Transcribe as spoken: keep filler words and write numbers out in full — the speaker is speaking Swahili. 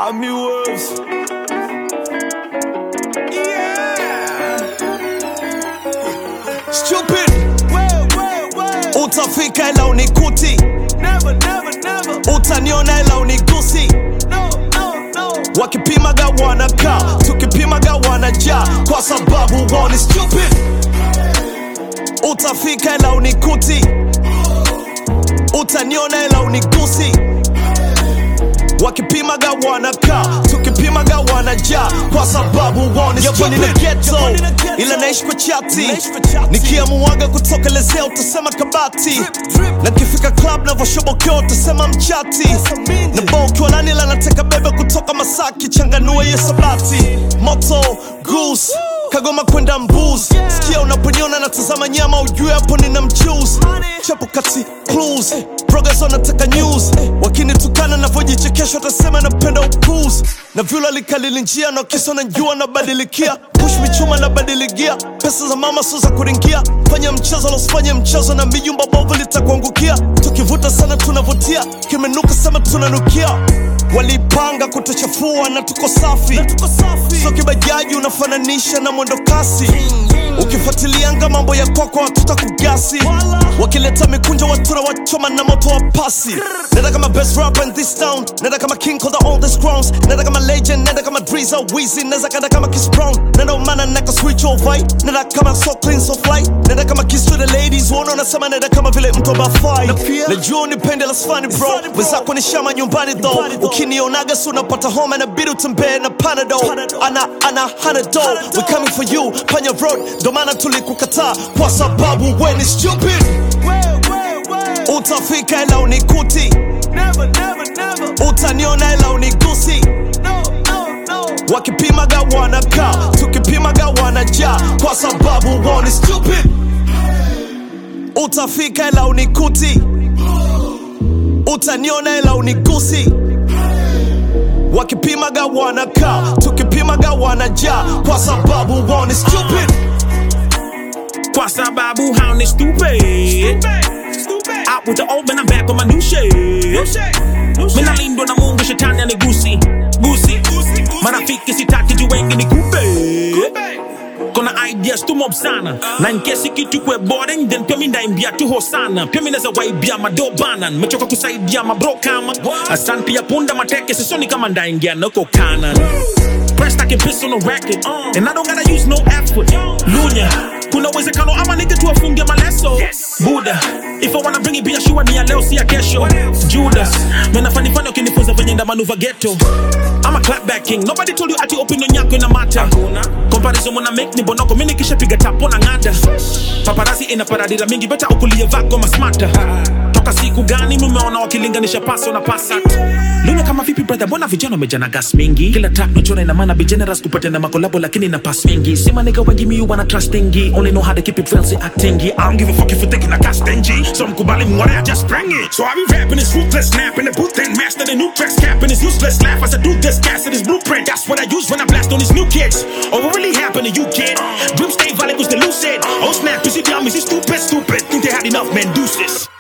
Army Wolves. Yeah. Stupid. Well, well, well. Utafika ila unikuti. Never, never, never. Utaniona ila unigusi. No, no, no. Wakipimaga wanakaa, tukipimaga wanajaa, kwa sababu wao ni stupid. Utafika ila unikuti. Utaniona ila unigusi. Wakipimaga wanakaa, tukipimaga wanajaa, kwa sababu wao ni stupid. Yapo nina ghetto, ila naishi kwa chati. Nikiamuaga kutoka lezea utasema kabati. Na kifika club na voshobokeo utasema mchati. Na bao kiwa nani ila nateka bebe kutoka Masaki. Changanua ye sabati. Moto, goose, Kagoma kwenda mbuzi. Sikia unaponiona natazama nyama ujue hapo nina mchuzi. Chapo kati clues, progress wanataka news. Wakinitukana na vojichekesho watasema napenda upuzi. Na vyula likalili njia na kisa na njua na badilikia. Push michuma na badiligia. Pesa za mama suza kuringia. Fanya mchezo losifanye mchezo na mijumba bovu litakuangukia. Tukivuta sana tunavutia, kimenuka sema tunanukia. Walipanga kutuchafua na tuko safi. So kibajaji unafananisha na mwendo kasi. Ukifuatilianga mambo ya kwako watuta kugasi. Wakileta mikunja watura wachoma na moto wa pasi. Nenda kama best rapper in this town. Nenda kama king of the oldest crowns. Nenda kama legend, nenda kama Drizza, Weezy. Nenda kanda kama Chris Brown. Nenda umana neka switch over. Nenda kama so clean so fly. Nenda kama kiss to the ladies. Wana unasema nenda kama vile mtu abafai. Najua unipende las funny bro. Wezako ni shama nyumbani though. Ukinionaga su unapata home na bidu tembe na Panadol. Ana, ana, Hanado. We coming for you, Panya Road. Ndo maana tulikukataa, kwa sababu we ni stupid. Utafika ila unikuti. Never, never, never. Utaniona ila unigusi. No, no, no. Wakipimaga wanakaa, tukipimaga wanajaa, kwa sababu wao ni stupid. Utafika ila unikuti. Utaniona ila unigusi. Wakipimaga wanakaa, tukipimaga wanajaa, kwa sababu wao ni stupid. Kwa sababu hao ni stupid. Out with the old man, I'm back on my new shit. Mina lindo na Mungu, shetani anigusi. Gusi, marafiki sitaki juu wengi ni kupe. Kona ideas tu mob sana. Na nkesi kitu kwe boring, then pia minda imbia tu hosana. Pia mineza waibia madobanan. Mechoka kusaidia mabro kama Asan pia punda mateke, sisoni kama nda ingia noko kanan. Pressed I can piss on the record, uh, and I don't gotta use no effort. Lunya, kuna uwezekano ama nige tu afunge maleso. Buddha, if I wanna bring it biashua ni ya leo si ya kesho. Judas, mena fani fani ukinifunza venye nda manuva ghetto. I'm a clapback king, nobody told you ati opinion yako ina mata. Comparison mwana make ni bonoko, mini kisha piga tapo na ngada. Paparazzi ina paradira mingi, beta ukulie vako masmata. Toka siku gani mumeona wakilinganisha paso na pasat. Luna kama vipi brother, bona vijana mejana gas mingi. Kila track nochora ina mana be generous kupata na makolabo lakini na pass mingi. Sima nigga wengi mi you wanna trust thingy. Only know how to keep it real, say actingy. I don't give a fuck if you taking a cast stingy. So mkubali mware I just bring it. So I be rapping this ruthless snap in the booth and master the new tracks capping this useless laugh as I do this cast of this blueprint. That's what I use when I blast on these new kids. Oh what really happened to you kid? Dream stay valid was the lucid. Oh snap, is it dumb, is it stupid, stupid? Think they had enough man deuces.